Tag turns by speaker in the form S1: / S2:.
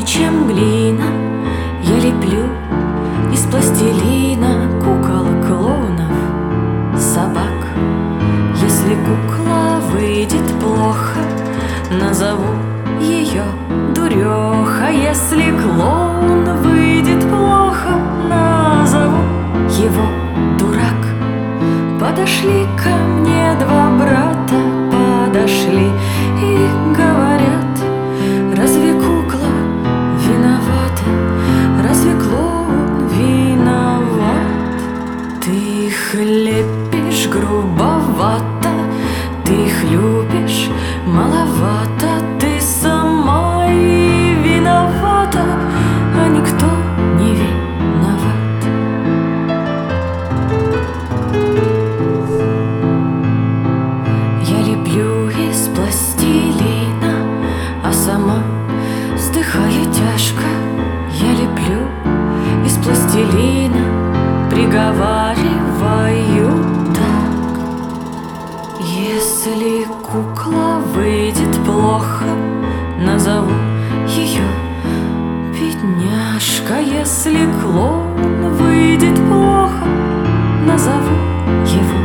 S1: чем глина. Я леплю из пластилина кукол, клоунов, собак. Если кукла выйдет плохо, назову ее дуреха. Если клоун выйдет плохо, назову его дурак. Подошли ко мне два брата, подошли и говорят: разве кукла виновата? Разве клоун виноват? Ты их лепишь грубовато, ты их любишь маловато. Ты сама и виновата, а никто не виноват. Я леплю из пластилина, а сама вздыхаю тяжко. Я леплю из пластилина, приговариваю так: если кукла выйдет плохо, назову ее бедняжка. Если клоун выйдет плохо, назову его